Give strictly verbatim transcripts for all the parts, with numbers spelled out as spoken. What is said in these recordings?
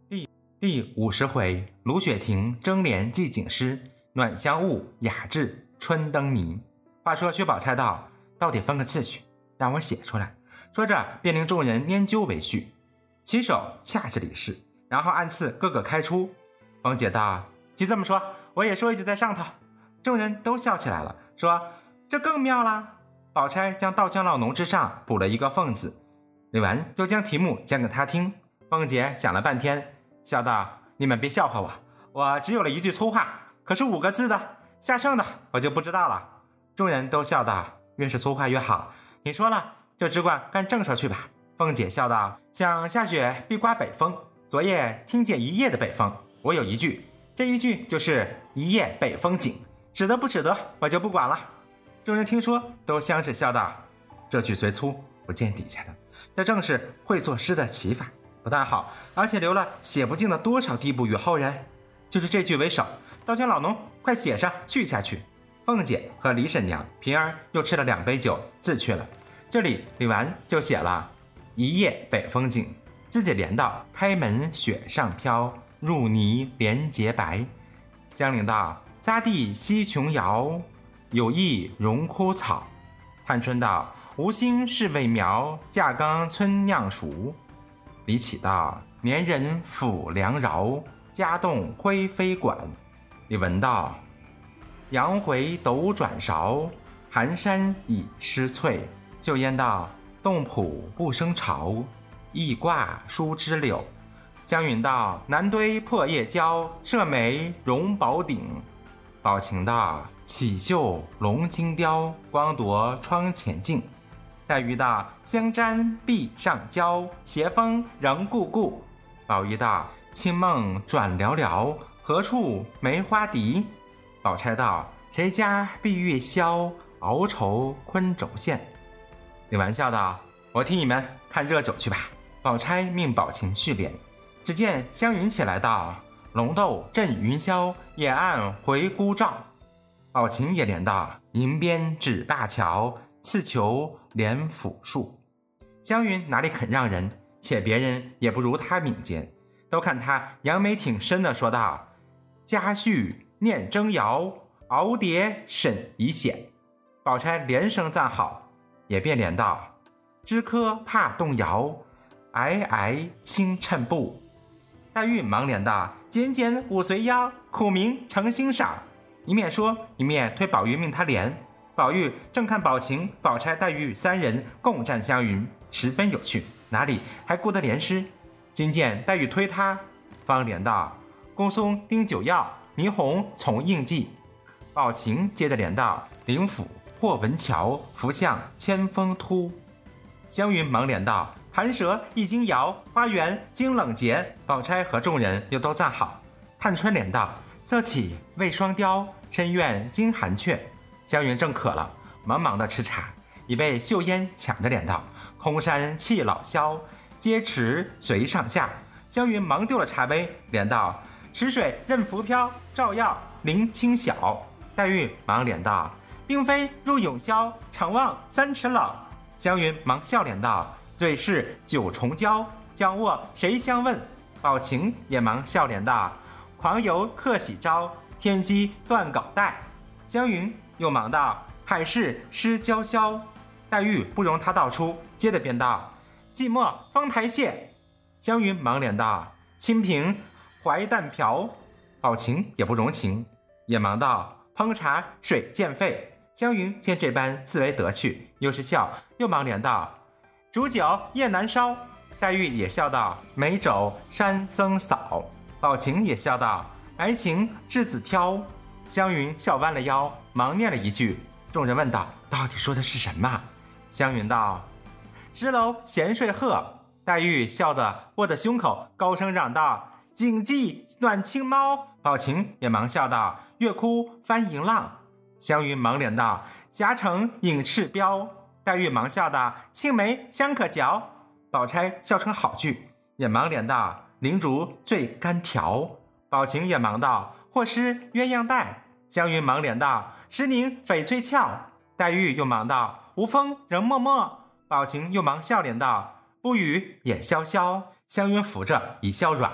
第第五十回，卢雪亭争联寄景诗，暖香雾雅致春灯谜。话说薛宝钗道：“到底分个次序，让我写出来。”说着便令众人拈阄为序，起手恰至李氏，然后按次各个开出。凤姐道：“既这么说，我也说一句在上头。”众人都笑起来了，说：“这更妙了。”宝钗将稻香老农之上补了一个凤字，李纨又将题目讲给他听。凤姐想了半天，笑道：“你们别笑话我，我只有了一句粗话，可是五个字的，下剩的我就不知道了。”众人都笑道：“越是粗话越好，你说了就只管干正事去吧。”凤姐笑道：“想下雪必刮北风，昨夜听见一夜的北风，我有一句，这一句就是一夜北风紧，指得不指得我就不管了。”众人听说都相视笑道：“这句虽粗不见底下的，这正是会作诗的奇法，不但好，而且留了写不尽的多少地步与后人。就是这句为首，倒叫老农快写上续下去。”凤姐和李婶娘、平儿又吃了两杯酒，自去了。这里李纨就写了一夜北风紧，自己连到开门雪上飘，入泥莲洁白。江陵道：“匝地西琼瑶，有意荣枯草。”探春道：“无心是为苗，架刚村酿熟。”李启道：“年人抚良饶，家动灰飞馆。”李文道：“杨回斗转勺，寒山已失翠。”秀烟道：“洞浦不生潮，一挂疏枝柳。”湘云道：“南堆破叶蕉，射梅荣宝顶。”宝琴道：“绮绣龙金雕，光夺窗前镜。”黛玉道：“香毡壁上娇，斜风仍故故。”宝玉道：“清梦转寥寥，何处梅花笛？”宝钗道：“谁家碧玉箫，熬愁昆轴线。”李纨笑道：“我替你们看热酒去吧。”宝钗命宝琴续联。只见湘云起来道：“龙斗震云霄，野岸回孤照。”宝琴也连道：“银鞭指灞桥，刺球连府树。”湘云哪里肯让人，且别人也不如他敏捷，都看他扬眉挺身的说道：“家婿念征谣，熬蝶审遗险。”宝钗连声赞好，也便连道：“枝柯怕动摇，皑皑轻衬布。”黛玉忙连道：“简简五随腰，苦名诚欣赏。”一面说一面推宝玉命他连。宝玉正看宝琴、宝钗、黛玉三人共战湘云，十分有趣，哪里还顾得连诗？今见黛玉推他，方连道：“宫松丁九曜，霓虹从应记。”宝琴接着连道：“灵府或文桥，福相千峰突。”湘云忙连道：“寒蛇一惊摇，花园惊冷节。”宝钗和众人又都赞好。探春连道：“色起未双雕，深院惊寒雀。”湘云正渴了，忙忙的吃茶，已被秀烟抢着连道：“空山气老萧，阶池随上下。”湘云忙丢了茶杯，连道：“池水任浮漂，照耀林清晓。”黛玉忙连道：“并非入永宵，常望三尺冷。”湘云忙笑连道：“对是九重娇，将卧谁相问？”宝琴也忙笑连道：“狂游客喜招，天机断稿带。”湘云又忙道：“海市失娇绡。”黛玉不容他道出，接着便道：“寂寞方台榭。”湘云忙连道：“清平怀旦瓢。”宝琴也不容情，也忙道：“烹茶水见沸。”湘云见这般自为得趣，又是笑，又忙连道：“煮酒夜难烧。”黛玉也笑道：“美酒山僧扫。”宝琴也笑道：“来情稚子挑。”湘云笑弯了腰，忙念了一句。众人问道：“到底说的是什么？”湘云道：“枝楼闲睡鹤。”黛玉笑得握着胸口，高声嚷道：“谨记暖青猫。”宝琴也忙笑道：“月窟翻银浪。”湘云忙连道：“霞城影赤标。”黛玉忙笑道：“青梅香可嚼。”宝钗笑成好句，也忙连道：“灵竹醉干条。”宝琴也忙道：“或失鸳鸯带。”湘云忙连道：“石凝翡翠翘。”黛玉又忙道：“无风仍脉脉。”宝琴又忙笑连道：“不语也潇潇。”湘云扶着已笑软了，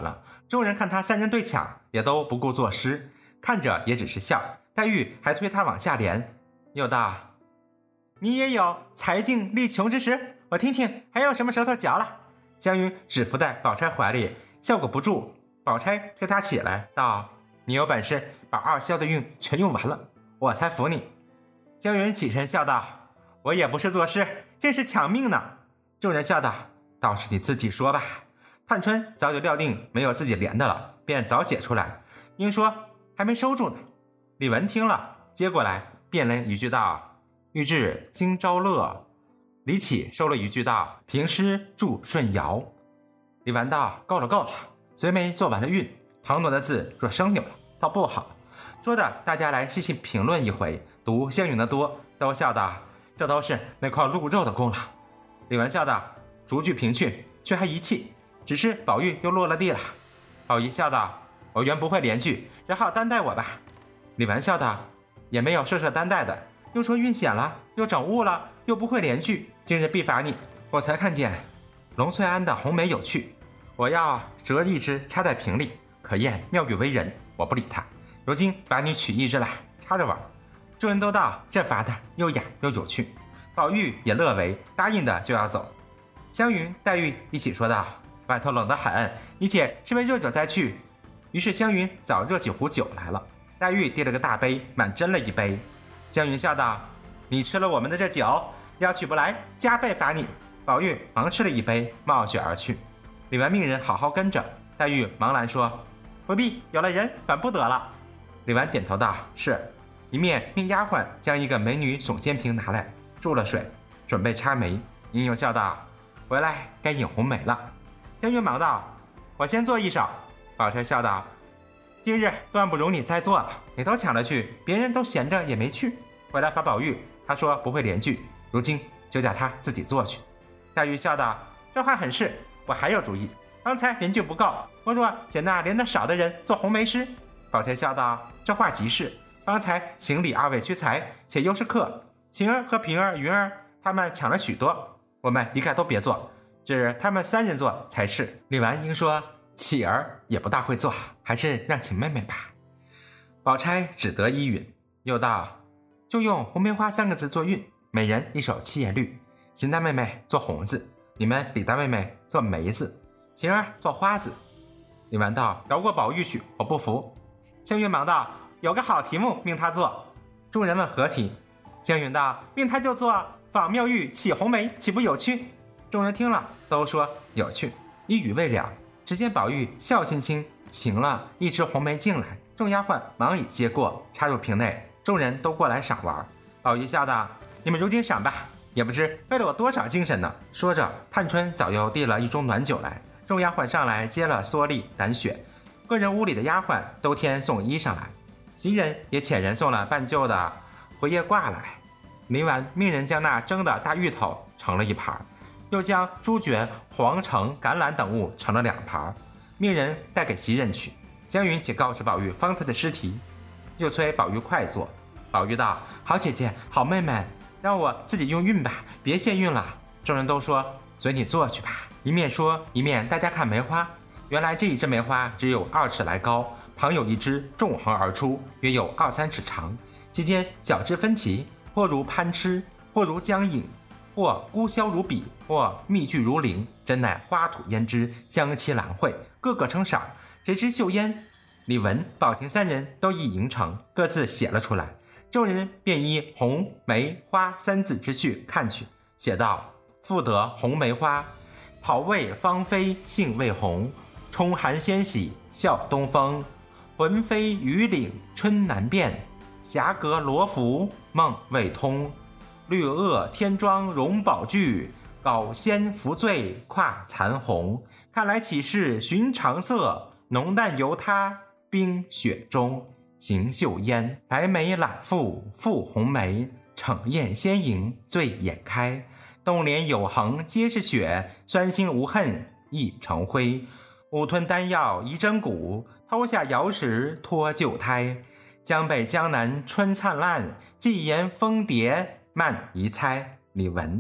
众人看他三人对抢，也都不顾作诗，看着也只是笑。黛玉还推他往下连，又道：你也有才境力穷之时，我听听还有什么舌头嚼了。湘云只伏在宝钗怀里，效果不住，宝钗推他起来道：你有本事把二萧的韵全用完了，我才服你。湘云起身笑道：我也不是作诗，这是抢命呢。众人笑道：倒是你自己说吧。探春早就料定没有自己连的了，便早写出来，应说还没收住呢。李纨听了，接过来变了一句道：欲至今朝乐。李启收了一句道：平诗祝顺尧。李纨道：够了够了，虽没做完了韵，唐挪的字若生扭了倒不好。说的大家来细细评论一回，读湘云的多，都笑道：这都是那块鹿肉的功劳。李纨笑道：逐句评去，却还一气，只是宝玉又落了地了。宝玉笑道：我原不会连句，只好担待我吧。李纨笑道：也没有设设担待的，又说韵险了，又整误了，又不会连句，今日必罚你。我才看见龙翠庵的红梅有趣，我要折一支插在瓶里，可验妙语为人，我不理他。如今罚你取一支来插着玩。众人都道这罚的又雅又有趣，宝玉也乐为，答应的就要走。湘云、黛玉一起说道：外头冷得很，你且吃杯热酒再去。于是湘云早热起壶酒来了，黛玉递了个大杯，满斟了一杯。湘云笑道：你吃了我们的这酒，要取不来，加倍罚你。宝玉忙吃了一杯，冒雪而去。李纨命人好好跟着，黛玉忙拦说：不必，有了人反不得了。李纨点头道：是。一面命丫鬟将一个美女耸肩瓶拿来，注了水，准备插梅。英又笑道：回来该饮红梅了。湘云忙道：我先做一首。宝钗笑道：今日断不容你再做了，你都抢了去，别人都闲着也没去。回来罚宝玉，他说不会连句，如今就叫他自己做去。黛玉笑道：这话很是，我还有主意。方才连句不够，我若捡那连得少的人做红梅诗。宝钗笑道：这话极是，方才行李二位屈才，且又是客，晴儿和平儿、云儿他们抢了许多，我们一概都别做，只他们三人做才是。李纨应说启儿也不大会做，还是让请妹妹吧。宝钗只得依允，又道：就用红梅花三个字做韵，每人一首七言律，邢大妹妹做红字，你们李大妹妹做梅字，晴儿做花字。李纨道：饶过宝玉去，我不服。湘云忙道：有个好题目命他做。众人问何题？湘云道：命他就做仿妙玉起红梅，岂不有趣？众人听了都说有趣。一语未了，只见宝玉笑嘻嘻擎了一支红梅进来，众丫鬟忙已接过，插入瓶内，众人都过来赏玩。宝玉笑道：你们如今赏吧，也不知费了我多少精神呢。说着，探春早又递了一盅暖酒来，众丫鬟上来接了蓑笠、胆雪，各人屋里的丫鬟都添送衣上来，袭人也遣人送了半旧的回叶褂来。林纨命人将那蒸的大芋头盛了一盘，又将猪卷、黄橙、橄榄等物盛了两盘，命人带给袭人去。湘云且告知宝玉方才的诗题，又催宝玉快做。宝玉道：好姐姐，好妹妹，让我自己用韵吧，别献韵了。众人都说随你做去吧。一面说一面大家看梅花，原来这一枝梅花只有二尺来高，旁有一枝纵横而出，约有二三尺长，其间小枝分歧，或如攀枝，或如将影，或孤削如笔，或密聚如铃，真乃花吐胭脂，香凄兰蕙，个个称赏。谁知秀烟、李文、宝琴三人都已营成，各自写了出来。众人便依红梅花三字之序看去，写道：复得红梅花，桃味芳菲杏未红，冲寒先喜笑东风，魂飞雨岭春难辨，霞阁罗浮梦未通，绿萼天妆容宝具，高仙扶醉跨残红。看来岂是寻常色，浓淡由他冰雪中。邢岫烟，白眉揽腹覆红梅，逞艳仙迎醉眼开。洞帘有痕皆是雪，酸心无恨亦成灰。误吞丹药移真骨，偷下瑶石脱旧胎。江北江南春灿烂，寄言蜂蝶慢移猜。李纨。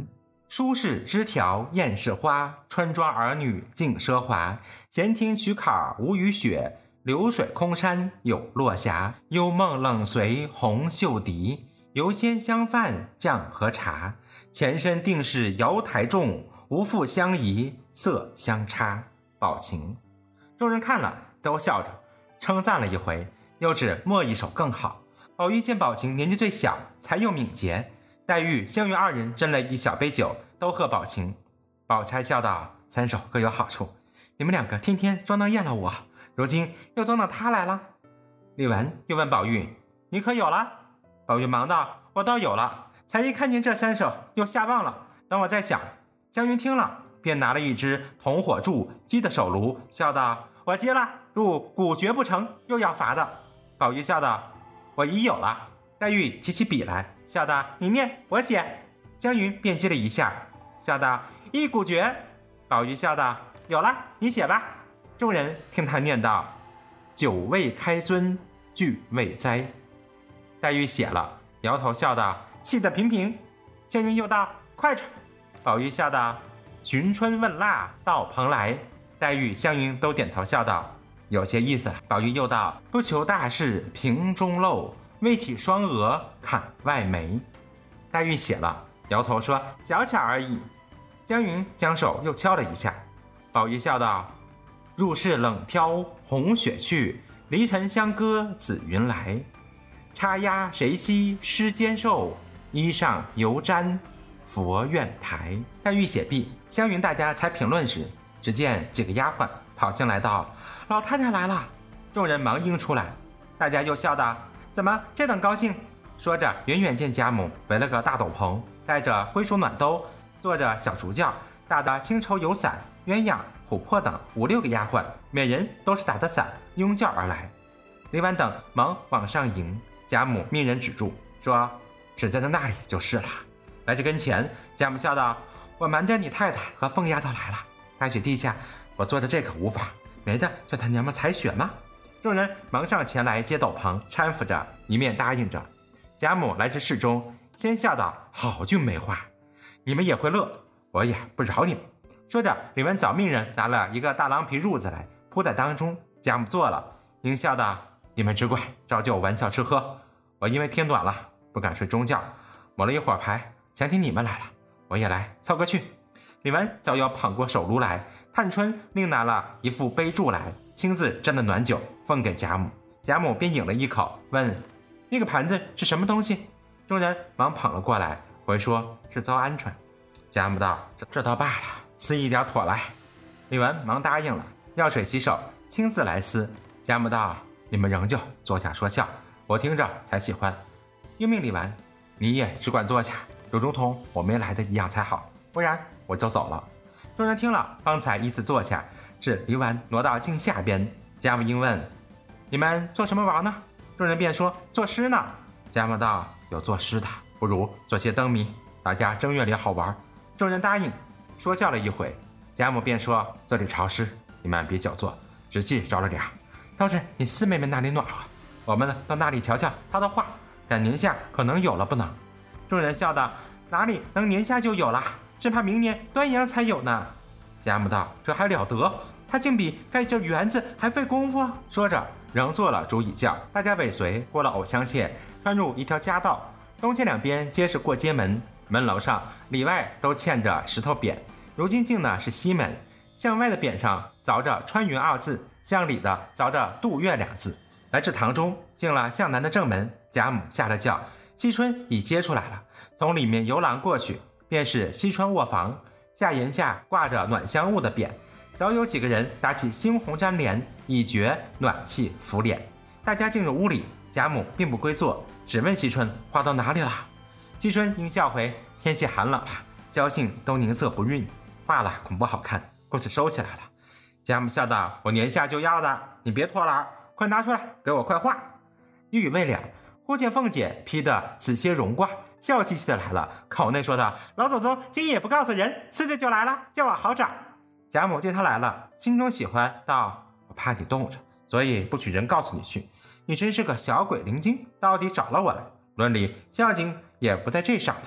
舒适枝条艳是花，春庄儿女尽奢华。闲庭曲坎无雨雪，流水空山有落霞。幽梦冷随红袖笛，游仙相伴酱和茶。前身定是瑶台众，无复相宜色相差。宝琴。众人看了都笑着称赞了一回，又指莫一首更好。宝玉见宝琴年纪最小，才又敏捷，黛玉、湘云二人斟了一小杯酒，都喝宝琴。宝钗笑道：三首各有好处，你们两个天天装当厌了我，如今又装到他来了。李纨又问宝玉：你可有了？宝玉忙道：我倒有了，才一看见这三首又下忘了，等我再想。湘云听了，便拿了一只铜火柱击的手炉，笑道：我接了，如古绝不成，又要罚的。宝玉笑道：我已有了。黛玉提起笔来，笑道：你念，我写。湘云便接了一下，笑道：一古绝。宝玉笑道：有了，你写吧。众人听他念道：酒未开樽俱未栽。黛玉写了，摇头笑道：气得平平。湘云又道：快着。宝玉笑道：寻春问腊到蓬莱。黛玉、湘云都点头笑道：有些意思了。宝玉又道：不求大事瓶中漏，未起双额砍外眉。黛玉写了，摇头说：小巧而已。湘云将手又敲了一下。宝玉笑道：入室冷挑红雪去，离尘相隔紫云来。插鸦谁惜诗间瘦，衣上犹沾佛院台。黛玉写毕，湘云大家才评论时，只见几个丫鬟跑进来道：老太太来了。众人忙应出来，大家又笑道：怎么这等高兴？说着远远见贾母围了个大斗篷，带着灰鼠暖兜，坐着小竹轿，打的青绸有伞、鸳鸯、琥珀等五六个丫鬟，每人都是打的伞拥轿而来。李纨等忙往上迎，贾母命人止住，说：只在那里就是了。来至跟前，贾母笑道：我瞒着你太太和凤丫头来了，大雪地下我做的这可无妨，没的叫他娘们采雪吗？众人忙上前来接斗篷，搀扶着，一面答应着。贾母来至室中，先笑道：好句梅花，你们也会乐，我也不饶你们。说着，李纨早命人拿了一个大狼皮褥子来铺在当中，贾母坐了，应笑道：你们只怪照旧玩笑吃喝，我因为天短了不敢睡中觉，抹了一会儿牌，想起你们来了，我也来凑个去。李纨早要捧过手炉来，探春另拿了一副杯箸来，亲自斟了暖酒奉给贾母。贾母便饮了一口，问：那个盘子是什么东西？众人忙捧了过来，回说是糟鹌鹑。贾母道：这这倒罢了，撕一点妥来。李纨忙答应了，要水洗手，亲自来撕。贾母道：你们仍旧坐下说笑，我听着才喜欢。又命李纨：你也只管坐下，就如同我没来的一样才好，不然我就走了。众人听了，方才依次坐下，至李纨挪到镜下边。贾母应问：你们做什么玩呢？众人便说：作诗呢。贾母道：有作诗的，不如做些灯谜，大家正月里好玩。众人答应，说笑了一回。贾母便说：这里潮湿，你们别久坐，仔细着了点，倒是你四妹妹那里暖和，我们到那里瞧瞧她的画，赶年下可能有了不能。众人笑道：哪里能年下就有了，只怕明年端阳才有呢。贾母道：这还了得，他竟比盖这园子还费功夫啊。说着仍坐了竹椅轿，大家尾随过了藕香榭，穿入一条夹道，东街两边皆是过街门，门楼上里外都嵌着石头匾。如今进的是西门，向外的匾上凿着穿云二字，向里的凿着杜月两字。来至堂中，进了向南的正门，贾母下了轿，惜春已接出来了，从里面游廊过去，便是惜春卧房，下檐下挂着暖香雾的匾，早有几个人打起猩红毡帘，以绝暖气拂脸。大家进入屋里，贾母并不归坐，只问惜春画到哪里了。惜春应笑回：天气寒冷了，娇性都凝色不晕，画了恐不好看，故此收起来了。贾母笑道：我年下就要的，你别拖拉，快拿出来给我快画。一语未了，忽见凤姐披得紫蝎绒褂，笑嘻嘻的来了，口内说道：老祖宗今也不告诉人，私自就来了，叫我好找。贾母见他来了，心中喜欢，道：我怕你冻着，所以不许人告诉你去，你真是个小鬼灵精，到底找了我来，伦理孝敬也不在这上头。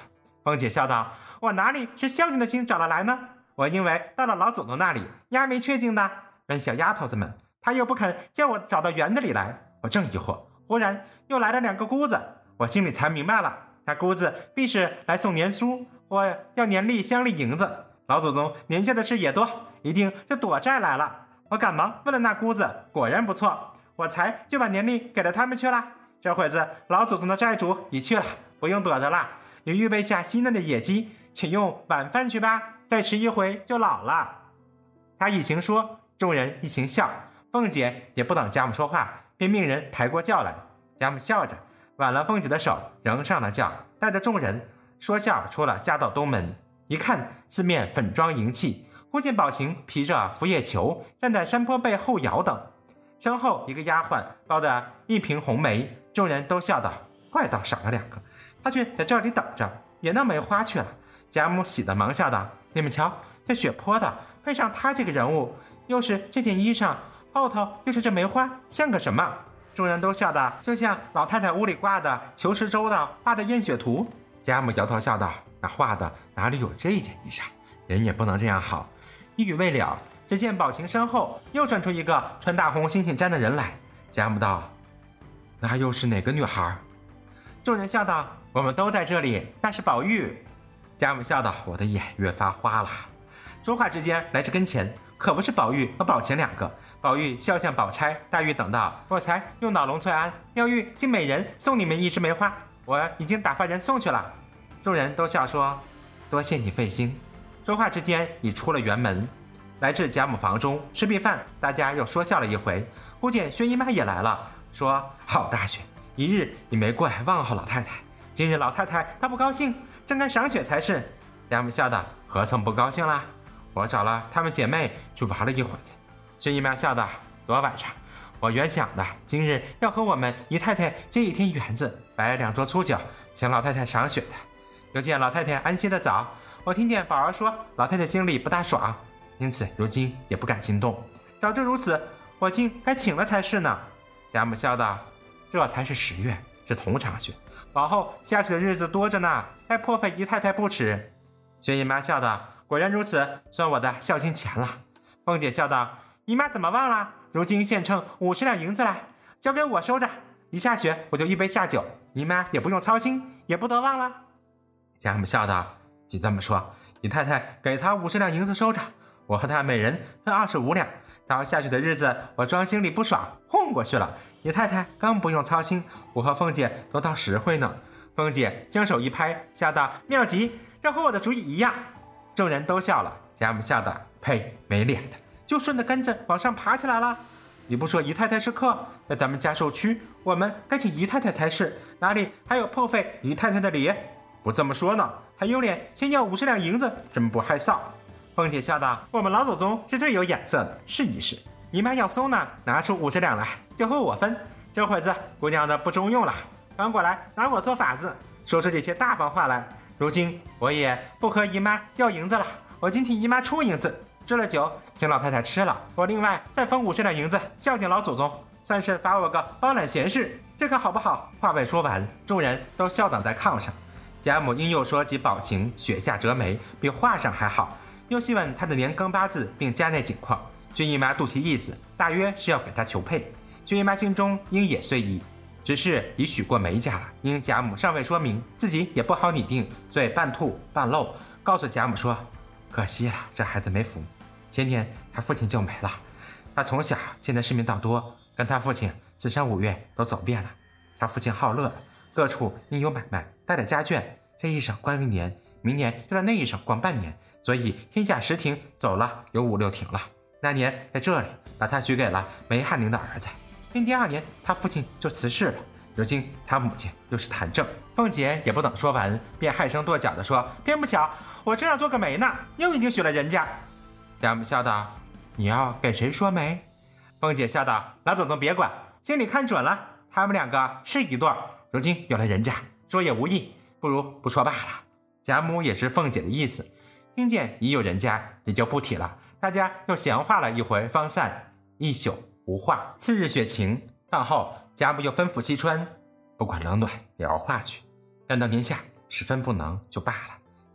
凤姐笑道：我哪里是孝敬的心找了来呢？我因为到了老祖宗那里，压没确定的，跟小丫头子们，他又不肯叫我找到园子里来，我正疑惑，忽然又来了两个姑子，我心里才明白了，那姑子必是来送年书，我要年例乡里银子，老祖宗年下的事也多，一定是躲债来了。我赶忙问了那姑子，果然不错，我才就把年例给了他们去了。这会子老祖宗的债主已去了，不用躲着了，你预备下稀嫩的野鸡，请用晚饭去吧，再吃一回就老了。他一行说，众人一行笑，凤姐也不等贾母说话，便命人抬过轿来。贾母笑着挽了凤姐的手，仍上了轿，带着众人说笑出了家道东门。一看四面粉妆银器，忽见宝琴披着拂叶裘站在山坡背后摇等，身后一个丫鬟抱着一瓶红梅，众人都笑道：怪道少了两个，他却在这里等着，也弄梅花去了。贾母喜得忙笑道：你们瞧，这血泼的配上他这个人物，又是这件衣裳，后头又是这梅花，像个什么？众人都笑得就像老太太屋里挂的裘石周的画的验血图。贾母摇头笑道：那画的哪里有这件衣裳，人也不能这样好。一语未了，只见宝琴身后又转出一个穿大红猩猩毡的人来。贾母道：那又是哪个女孩？众人笑道：我们都在这里，那是宝玉。贾母笑道：我的眼越发花了。说话之间来至跟前，可不是宝玉和宝琴两个。宝玉笑向宝钗、黛玉等道：我才用脑龙翠安，妙玉请美人送你们一枝梅花，我已经打发人送去了。众人都笑说：多谢你费心。说话之间已出了园门，来至贾母房中吃毕饭，大家又说笑了一回。忽见薛姨妈也来了，说：好大雪，一日你没过来问候老太太，今日老太太她不高兴，正该赏雪才是。贾母笑道：何曾不高兴啦？我找了她们姐妹去玩了一会子。薛姨妈笑道：昨晚上我原想的今日要和我们姨太太接一天园子，摆两桌粗酒，请老太太赏雪的。又见老太太安歇的早，我听见宝儿说老太太心里不大爽，因此如今也不敢惊动。早知如此，我竟该请了才是呢。贾母笑道：这才是十月，是同场雪，往后下雪的日子多着呢，还破费姨太太不耻。薛姨妈笑道：果然如此，算我的孝心钱了。凤姐笑道：姨妈怎么忘了？如今现称五十两银子来，交给我收着，一下雪我就预备下酒，姨妈也不用操心，也不得忘了。贾母笑道：既这么说，姨太太给他五十两银子收着，我和他每人分二十五两，到下雪的日子我装心里不爽混过去了，姨太太更不用操心，我和凤姐都到实惠呢。凤姐将手一拍，笑道：妙极，这和我的主意一样。众人都笑了。贾母笑道：呸，没脸的，就顺着跟着往上爬起来了。你不说姨太太是客，在咱们家受屈，我们该请姨太太才是，哪里还有破费姨太太的礼？不这么说呢，还有脸先要五十两银子，真不害臊。凤姐笑道：我们老祖宗是最有眼色的，试一试。姨妈要松呢，拿出五十两来，就和我分。这会子姑娘的不中用了，反过来拿我做法子，说出这些大方话来。如今我也不和姨妈要银子了，我今替姨妈出银子，置了酒请老太太吃了，我另外再分五十两银子孝敬老祖宗，算是罚我个包揽闲事，这可好不好？话未说完，众人都笑倒在炕上。贾母因又说及宝琴雪下折梅，比画上还好，又细问她的年庚八字并家内景况。薛姨妈肚其意思，大约是要给她求配。薛姨妈心中应也虽意，只是已许过梅家了，因贾母尚未说明，自己也不好拟定，所以半吐半漏，告诉贾母说：可惜了，这孩子没福，前年他父亲就没了。他从小见的世面道多，跟他父亲四山五岳都走遍了。他父亲好乐，各处因有买卖，带了家眷，这一省关一年，明年又在那一省逛半年，所以天下十亭走了有五六亭了。那年在这里把他许给了梅翰林的儿子，并第二年他父亲就辞世了。如今他母亲又是谭正。凤姐也不等说完，便害声跺脚地说：偏不巧，我正要做个媒呢，又已经许了人家。贾母笑道：你要给谁说媒？凤姐笑道：老祖宗别管，心里看准了，他们两个是一对，如今有了人家，说也无益，不如不说罢了。贾母也知凤姐的意思，听见已有人家，也就不提了。大家又闲话了一回，方散。一宿无话。次日雪晴，饭后贾母又吩咐惜春，不管冷暖也要化去，但到年下十分不能就罢了。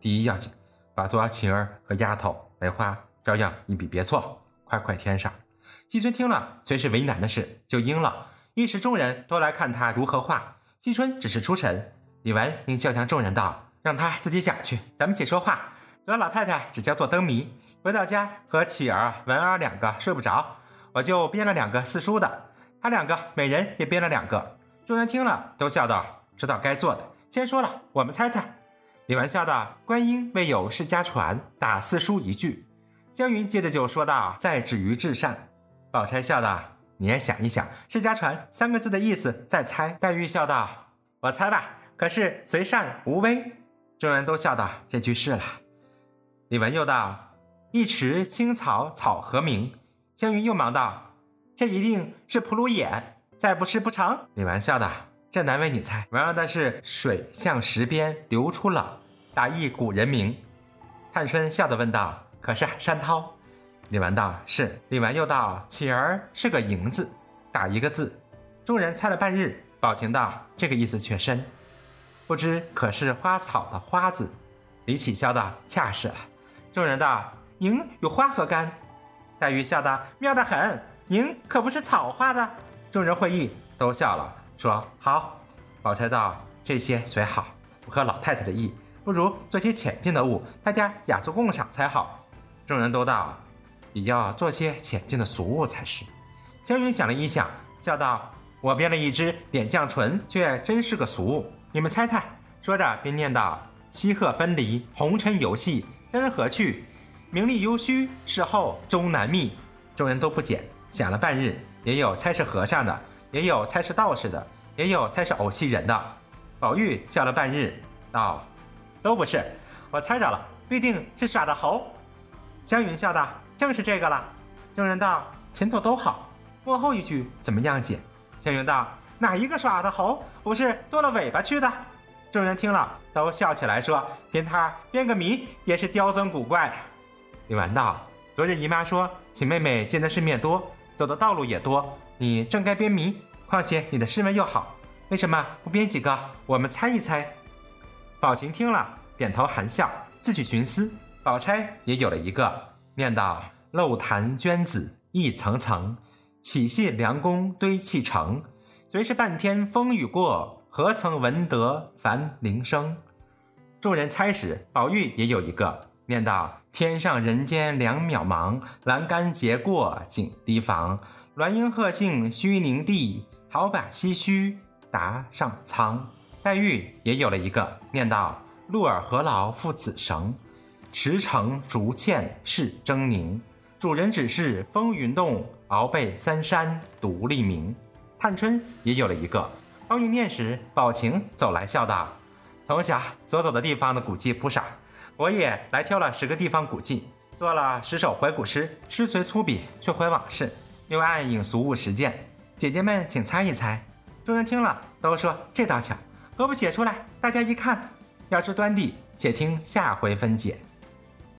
第一要紧，把做晴儿和丫头梅花照样一笔别错，快快添上。季春听了，虽是为难的事，就应了。一时众人都来看他如何画，季春只是出神。李纨应叫向众人道：“让他自己想去，咱们且说话。昨老太太只叫做灯谜，回到家和启儿、文儿两个睡不着，我就编了两个四书的，他两个每人也编了两个。”众人听了，都笑道：“知道该做的，先说了，我们猜猜。”李纨笑道：“观音未有世家传，打四书一句。”湘云接着就说道：“在止于至善。”宝钗笑道：“你也想一想，世家传三个字的意思，再猜。”黛玉笑道：“我猜吧，可是随善无威。”众人都笑道：“这句是了。”李纨又道：“一池青草草何名？”湘云又忙道：“这一定是蒲芦眼，再不是不成。”李纨笑道：“这难为你猜，玩儿的是水向石边流出了，打一古人名。”探春笑地问道：“可是山涛？”李纨道：“是。”李纨又道：“启儿是个迎字，打一个字。”众人猜了半日，宝琴道：“这个意思却深，不知可是花草的花字。”李启笑道：“恰是了。”众人道：“迎有花何干？”黛玉笑道：“妙得很，迎可不是草画的。”众人会意，都笑了，说：“好。”宝钗道：“这些虽好，不合老太太的意，不如做些浅近的物，大家雅俗共赏才好。”众人都道：“也要做些浅近的俗物才是。”湘云想了一想，笑道：“我编了一支点绛唇，却真是个俗物，你们猜猜。”说着便念道：“西鹤分离，红尘游戏，真何去？名利幽虚，事后终难觅。”众人都不解，想了半日，也有猜是和尚的，也有猜是道士的，也有猜是偶戏人的。宝玉笑了半日，道：“都不是，我猜着了，必定是耍的猴。”湘云笑道：“正是这个了。”众人道：“前头都好，末后一句怎么样解？”湘云道：“哪一个耍的猴不是多了尾巴去的？”众人听了，都笑起来，说：“凭他编个谜，也是刁钻古怪的。”李纨道：“昨日姨妈说，秦妹妹见的世面多，走的道路也多，你正该编谜，况且你的诗文又好，为什么不编几个，我们猜一猜？”宝琴听了，点头含笑，自去寻思。宝钗也有了一个，念道：“漏潭娟子一层层，起信良弓堆砌成。虽是半天风雨过，何曾闻得凡铃声。”众人猜时，宝玉也有一个，念道：“天上人间两渺茫，栏杆结过锦堤防。鸾鹰鹤性虚凝地，好把唏嘘答上苍。”黛玉也有了一个，念道：“鹿儿何劳负子绳，驰骋逐堑是狰狞。主人只是风云动，鳌背三山独立名。”探春也有了一个。宝玉念时，宝琴走来笑道：“从小所走的地方的古迹不少，我也来挑了十个地方古迹，做了十首回古诗，诗虽粗鄙，却回往事，又按引俗物实践。姐姐们请猜一猜。”众人听了，都说：“这倒巧，何不写出来，大家一看？”要知端地，且听下回分解。